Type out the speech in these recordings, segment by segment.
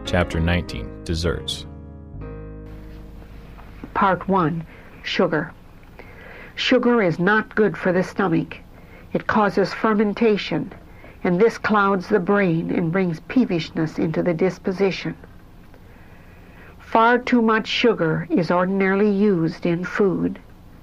Chapter 19, Desserts. Part 1, Sugar. Sugar is not good for the stomach. It causes fermentation, and this clouds the brain and brings peevishness into the disposition. Far too much sugar is ordinarily used in food.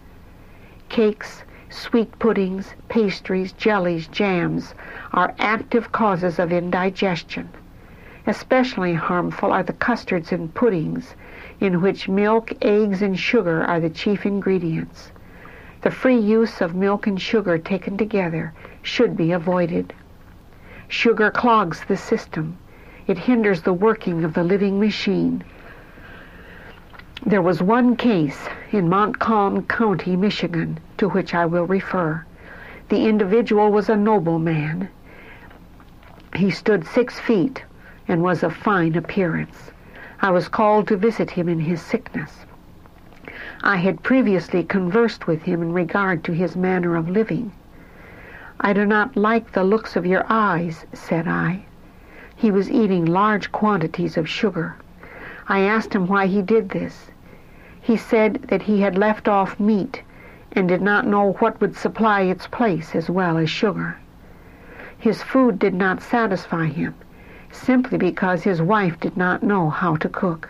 Cakes, sweet puddings, pastries, jellies, jams are active causes of indigestion. Especially harmful are the custards and puddings in which milk, eggs, and sugar are the chief ingredients. The free use of milk and sugar taken together should be avoided. Sugar clogs the system. It hinders the working of the living machine. There was one case in Montcalm County, Michigan, to which I will refer. The individual was a noble man. He stood 6 feet and was of fine appearance. I was called to visit him in his sickness. I had previously conversed with him in regard to his manner of living. "I do not like the looks of your eyes," said I. He was eating large quantities of sugar. I asked him why he did this. He said that he had left off meat and did not know what would supply its place as well as sugar. His food did not satisfy him, simply because his wife did not know how to cook.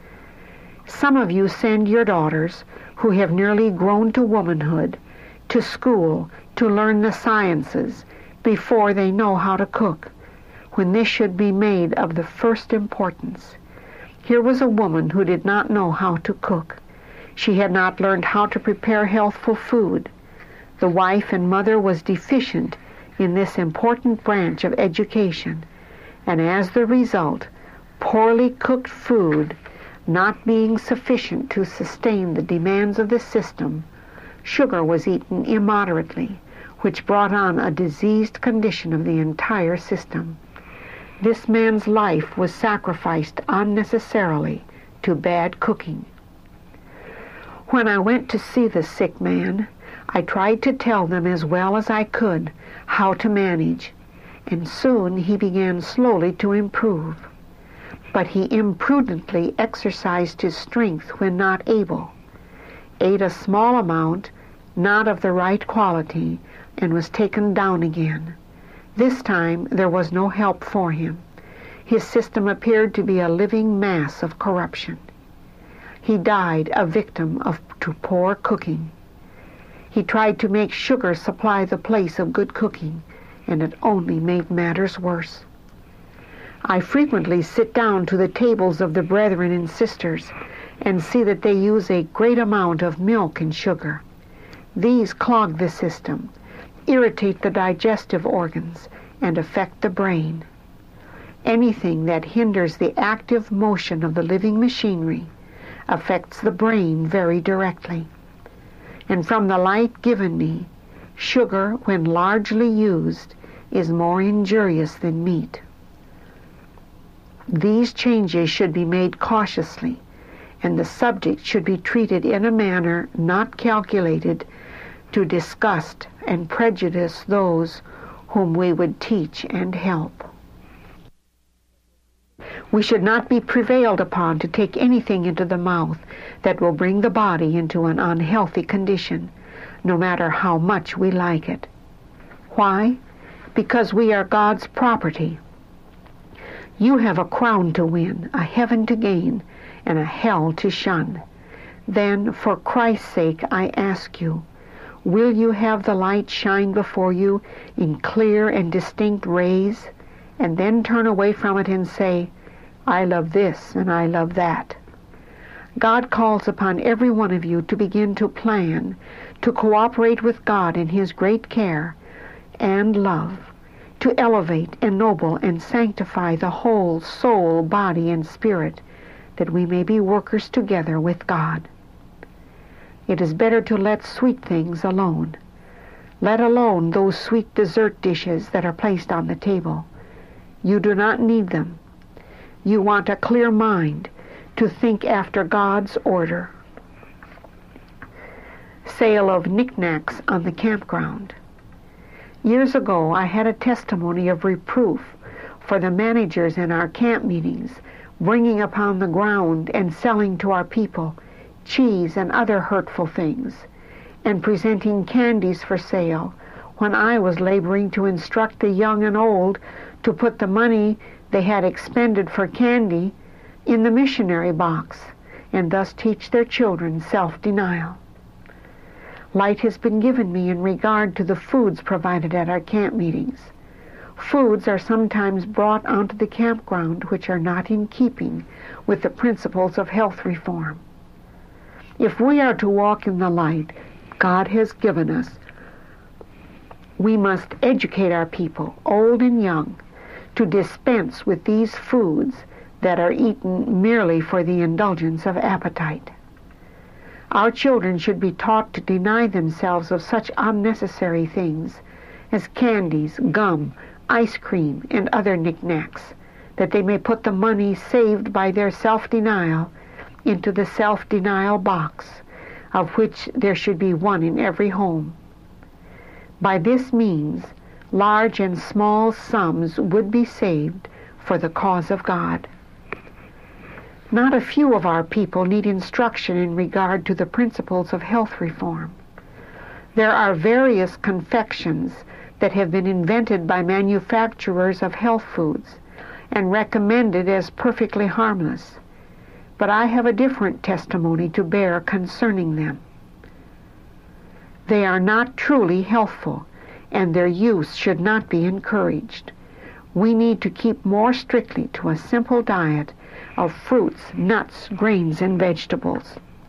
Some of you send your daughters, who have nearly grown to womanhood, to school to learn the sciences before they know how to cook, when this should be made of the first importance. Here was a woman who did not know how to cook. She had not learned how to prepare healthful food. The wife and mother was deficient in this important branch of education, and as the result, poorly cooked food, not being sufficient to sustain the demands of the system, sugar was eaten immoderately, which brought on a diseased condition of the entire system. This man's life was sacrificed unnecessarily to bad cooking. When I went to see the sick man, I tried to tell them as well as I could how to manage, and soon he began slowly to improve. But he imprudently exercised his strength when not able, ate a small amount, not of the right quality, and was taken down again. This time there was no help for him. His system appeared to be a living mass of corruption. He died a victim to poor cooking. He tried to make sugar supply the place of good cooking, and it only made matters worse. I frequently sit down to the tables of the brethren and sisters and see that they use a great amount of milk and sugar. These clog the system, irritate the digestive organs, and affect the brain. Anything that hinders the active motion of the living machinery affects the brain very directly. And from the light given me, sugar, when largely used, is more injurious than meat. These changes should be made cautiously, and the subject should be treated in a manner not calculated to disgust and prejudice those whom we would teach and help. We should not be prevailed upon to take anything into the mouth that will bring the body into an unhealthy condition, no matter how much we like it. Why? Because we are God's property. You have a crown to win, a heaven to gain, and a hell to shun. Then, for Christ's sake, I ask you, will you have the light shine before you in clear and distinct rays, and then turn away from it and say, "I love this and I love that"? God calls upon every one of you to begin to plan, to cooperate with God in His great care and love, to elevate, ennoble, and sanctify the whole soul, body, and spirit, that we may be workers together with God. It is better to let sweet things alone. Let alone those sweet dessert dishes that are placed on the table. You do not need them. You want a clear mind to think after God's order. Sale of knickknacks on the campground. Years ago, I had a testimony of reproof for the managers in our camp meetings bringing upon the ground and selling to our people cheese and other hurtful things, and presenting candies for sale, when I was laboring to instruct the young and old to put the money they had expended for candy in the missionary box, and thus teach their children self-denial. Light has been given me in regard to the foods provided at our camp meetings. Foods are sometimes brought onto the campground which are not in keeping with the principles of health reform. If we are to walk in the light God has given us, we must educate our people, old and young, to dispense with these foods that are eaten merely for the indulgence of appetite. Our children should be taught to deny themselves of such unnecessary things as candies, gum, ice cream, and other knickknacks, that they may put the money saved by their self-denial into the self-denial box, of which there should be one in every home. By this means, large and small sums would be saved for the cause of God. Not a few of our people need instruction in regard to the principles of health reform. There are various confections that have been invented by manufacturers of health foods and recommended as perfectly harmless, but I have a different testimony to bear concerning them. They are not truly healthful, and their use should not be encouraged. We need to keep more strictly to a simple diet of fruits, nuts, grains, and vegetables.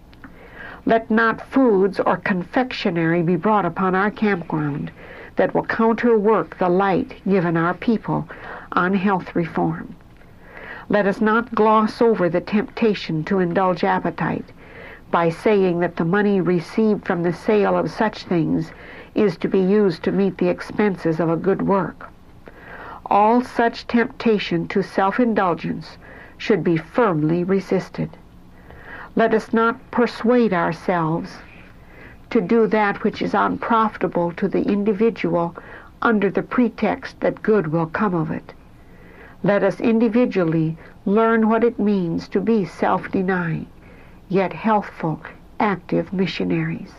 Let not foods or confectionery be brought upon our campground that will counterwork the light given our people on health reform. Let us not gloss over the temptation to indulge appetite by saying that the money received from the sale of such things is to be used to meet the expenses of a good work. All such temptation to self-indulgence should be firmly resisted. Let us not persuade ourselves to do that which is unprofitable to the individual under the pretext that good will come of it. Let us individually learn what it means to be self-denying, yet healthful, active missionaries.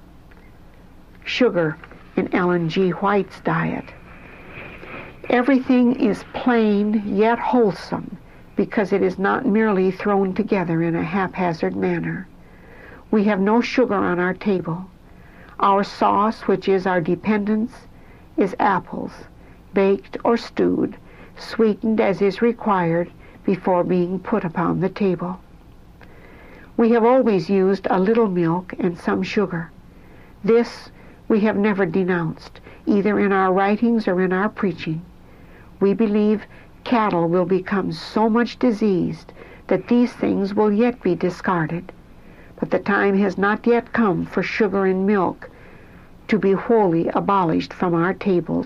Sugar in Ellen G. White's diet. Everything is plain yet wholesome because it is not merely thrown together in a haphazard manner. We have no sugar on our table. Our sauce, which is our dependence, is apples, baked or stewed, sweetened as is required before being put upon the table. We have always used a little milk and some sugar. This we have never denounced, either in our writings or in our preaching. We believe cattle will become so much diseased that these things will yet be discarded, but the time has not yet come for sugar and milk to be wholly abolished from our tables.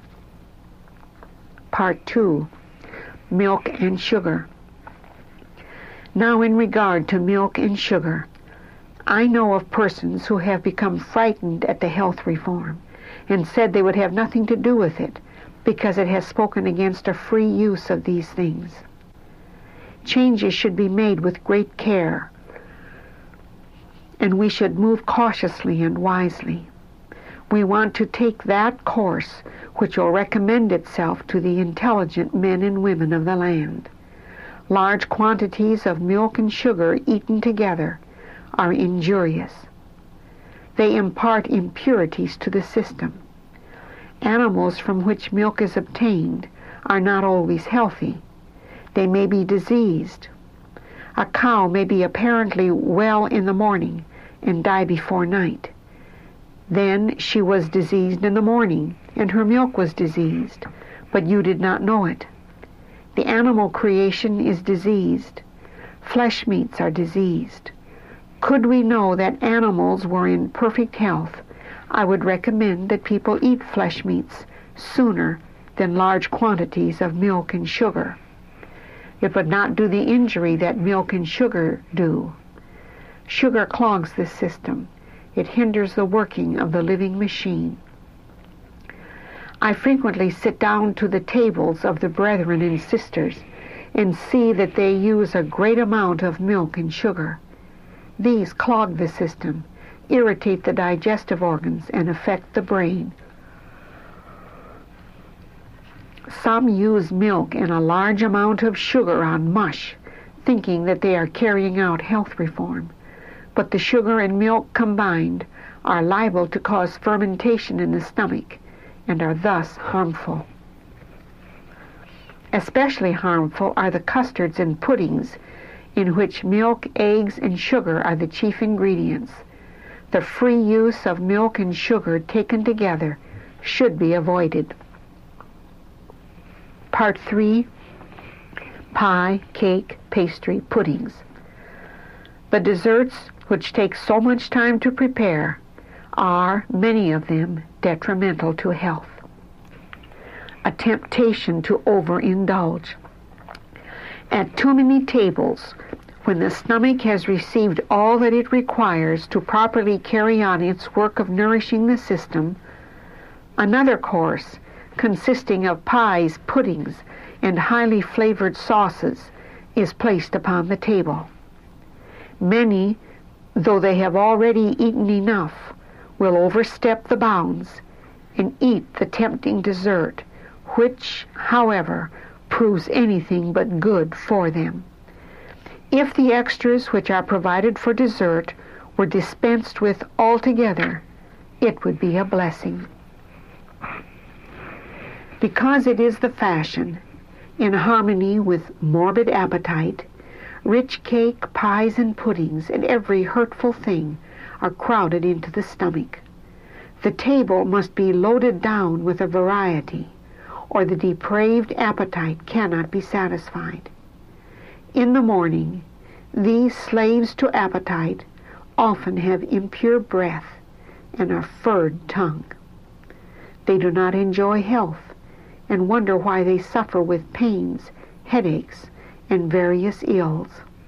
Part 2. Milk and sugar. Now, in regard to milk and sugar, I know of persons who have become frightened at the health reform and said they would have nothing to do with it because it has spoken against a free use of these things. Changes should be made with great care, and we should move cautiously and wisely. We want to take that course which will recommend itself to the intelligent men and women of the land. Large quantities of milk and sugar eaten together are injurious. They impart impurities to the system. Animals from which milk is obtained are not always healthy. They may be diseased. A cow may be apparently well in the morning and die before night. Then she was diseased in the morning, and her milk was diseased, but you did not know it. The animal creation is diseased. Flesh meats are diseased. Could we know that animals were in perfect health, I would recommend that people eat flesh meats sooner than large quantities of milk and sugar. It would not do the injury that milk and sugar do. Sugar clogs the system. It hinders the working of the living machine. I frequently sit down to the tables of the brethren and sisters and see that they use a great amount of milk and sugar. These clog the system, irritate the digestive organs, and affect the brain. Some use milk and a large amount of sugar on mush, thinking that they are carrying out health reform. But the sugar and milk combined are liable to cause fermentation in the stomach and are thus harmful. Especially harmful are the custards and puddings in which milk, eggs, and sugar are the chief ingredients. The free use of milk and sugar taken together should be avoided. Part 3, Pie, Cake, Pastry, Puddings. The desserts which take so much time to prepare are, many of them, detrimental to health. A temptation to overindulge. At too many tables, when the stomach has received all that it requires to properly carry on its work of nourishing the system, another course, consisting of pies, puddings, and highly flavored sauces, is placed upon the table. Many, though they have already eaten enough, will overstep the bounds and eat the tempting dessert, which, however, proves anything but good for them. If the extras which are provided for dessert were dispensed with altogether, it would be a blessing. Because it is the fashion, in harmony with morbid appetite, rich cake, pies, and puddings, and every hurtful thing are crowded into the stomach. The table must be loaded down with a variety, or the depraved appetite cannot be satisfied. In the morning, these slaves to appetite often have impure breath and a furred tongue. They do not enjoy health and wonder why they suffer with pains, headaches, and various ills.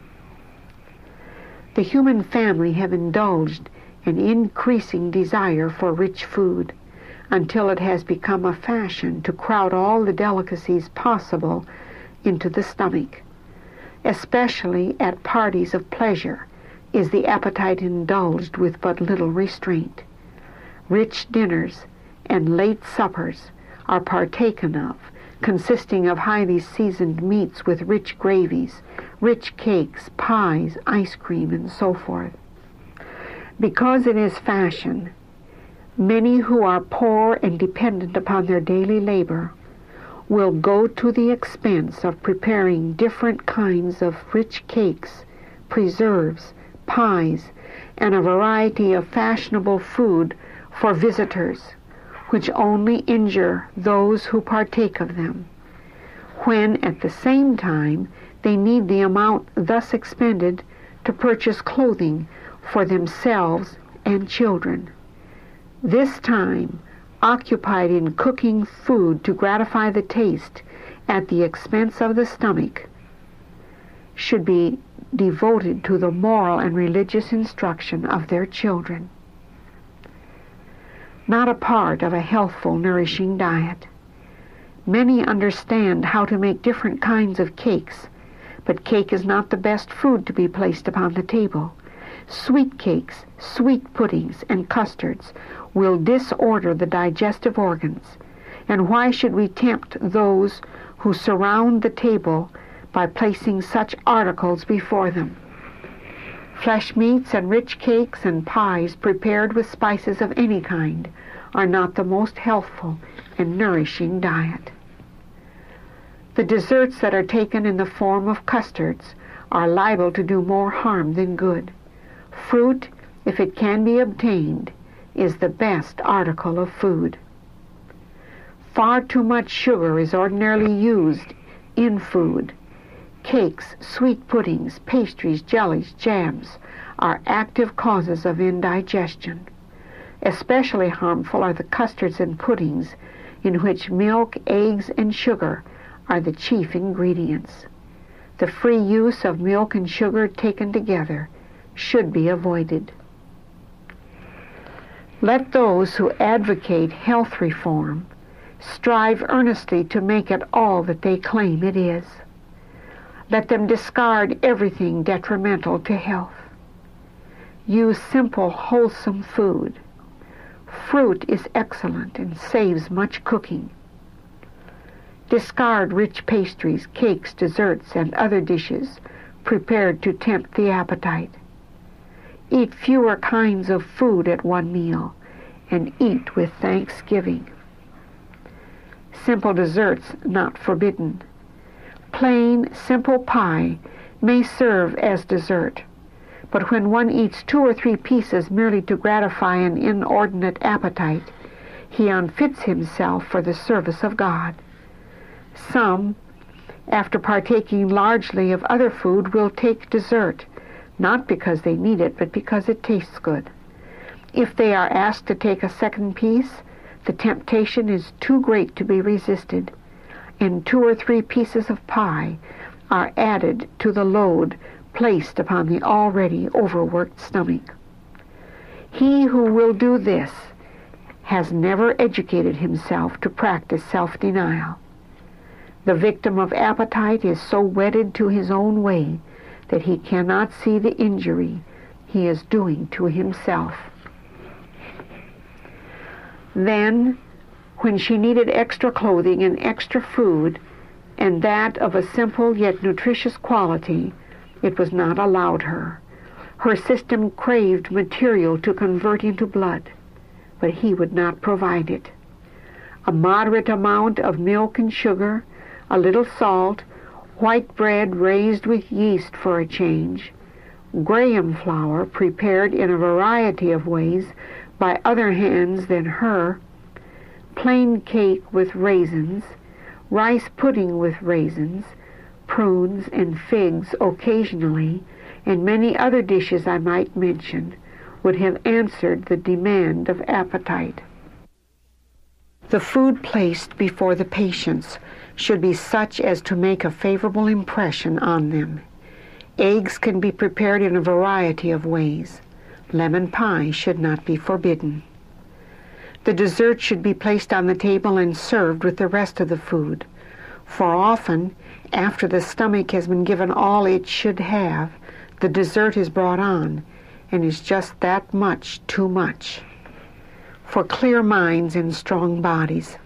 The human family have indulged an increasing desire for rich food until it has become a fashion to crowd all the delicacies possible into the stomach. Especially at parties of pleasure is the appetite indulged with but little restraint. Rich dinners and late suppers are partaken of, consisting of highly seasoned meats with rich gravies, rich cakes, pies, ice cream, and so forth. Because it is fashion, many who are poor and dependent upon their daily labor will go to the expense of preparing different kinds of rich cakes, preserves, pies, and a variety of fashionable food for visitors, which only injure those who partake of them, when at the same time they need the amount thus expended to purchase clothing for themselves and children. This time, occupied in cooking food to gratify the taste at the expense of the stomach, should be devoted to the moral and religious instruction of their children. Not a part of a healthful, nourishing diet. Many understand how to make different kinds of cakes, but cake is not the best food to be placed upon the table. Sweet cakes, sweet puddings, and custards will disorder the digestive organs, and why should we tempt those who surround the table by placing such articles before them? Flesh meats and rich cakes and pies prepared with spices of any kind are not the most healthful and nourishing diet. The desserts that are taken in the form of custards are liable to do more harm than good. Fruit, if it can be obtained, is the best article of food. Far too much sugar is ordinarily used in food. Cakes, sweet puddings, pastries, jellies, jams are active causes of indigestion. Especially harmful are the custards and puddings in which milk, eggs, and sugar are the chief ingredients. The free use of milk and sugar taken together should be avoided. Let those who advocate health reform strive earnestly to make it all that they claim it is. Let them discard everything detrimental to health. Use simple, wholesome food. Fruit is excellent and saves much cooking. Discard rich pastries, cakes, desserts, and other dishes prepared to tempt the appetite. Eat fewer kinds of food at one meal, and eat with thanksgiving. Simple desserts not forbidden. Plain, simple pie may serve as dessert, but when one eats 2 or 3 pieces merely to gratify an inordinate appetite, he unfits himself for the service of God. Some, after partaking largely of other food, will take dessert, not because they need it, but because it tastes good. If they are asked to take a second piece, the temptation is too great to be resisted, and 2 or 3 pieces of pie are added to the load placed upon the already overworked stomach. He who will do this has never educated himself to practice self-denial. The victim of appetite is so wedded to his own way that he cannot see the injury he is doing to himself. Then, when she needed extra clothing and extra food, and that of a simple yet nutritious quality, it was not allowed her. Her system craved material to convert into blood, but he would not provide it. A moderate amount of milk and sugar, a little salt, white bread raised with yeast for a change, graham flour prepared in a variety of ways by other hands than her, plain cake with raisins, rice pudding with raisins, prunes and figs occasionally, and many other dishes I might mention, would have answered the demand of appetite. The food placed before the patients should be such as to make a favorable impression on them. Eggs can be prepared in a variety of ways. Lemon pie should not be forbidden. The dessert should be placed on the table and served with the rest of the food, for often, after the stomach has been given all it should have, the dessert is brought on, and is just that much too much. For clear minds and strong bodies.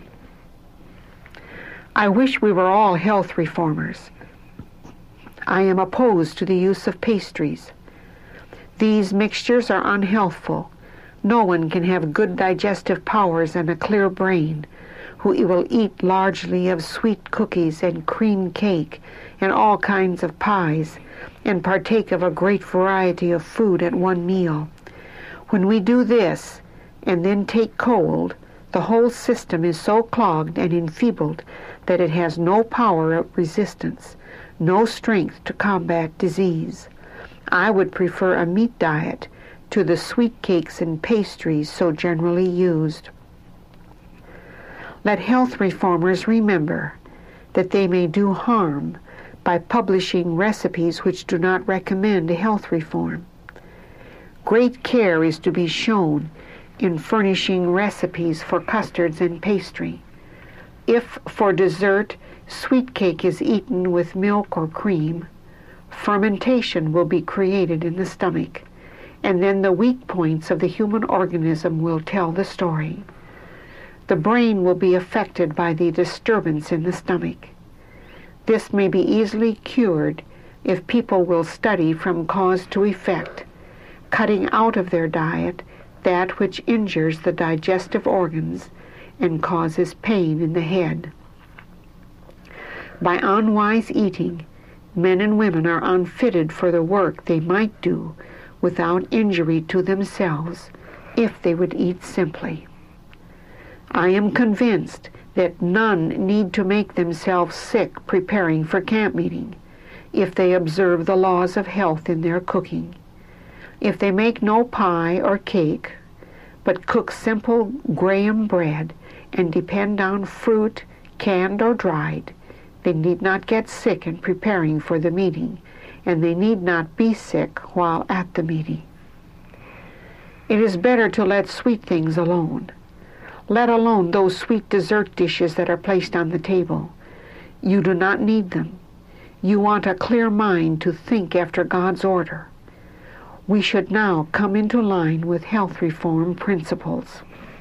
I wish we were all health reformers. I am opposed to the use of pastries. These mixtures are unhealthful. No one can have good digestive powers and a clear brain who will eat largely of sweet cookies and cream cake and all kinds of pies and partake of a great variety of food at one meal. When we do this and then take cold, the whole system is so clogged and enfeebled that it has no power of resistance, no strength to combat disease. I would prefer a meat diet to the sweet cakes and pastries so generally used. Let health reformers remember that they may do harm by publishing recipes which do not recommend health reform. Great care is to be shown in furnishing recipes for custards and pastry. If for dessert sweet cake is eaten with milk or cream, fermentation will be created in the stomach, and then the weak points of the human organism will tell the story. The brain will be affected by the disturbance in the stomach. This may be easily cured if people will study from cause to effect, cutting out of their diet that which injures the digestive organs and causes pain in the head. By unwise eating, men and women are unfitted for the work they might do without injury to themselves if they would eat simply. I am convinced that none need to make themselves sick preparing for camp meeting if they observe the laws of health in their cooking. If they make no pie or cake, but cook simple graham bread and depend on fruit, canned or dried, they need not get sick in preparing for the meeting, and they need not be sick while at the meeting. It is better to let sweet things alone. Let alone those sweet dessert dishes that are placed on the table. You do not need them. You want a clear mind to think after God's order. We should now come into line with health reform principles.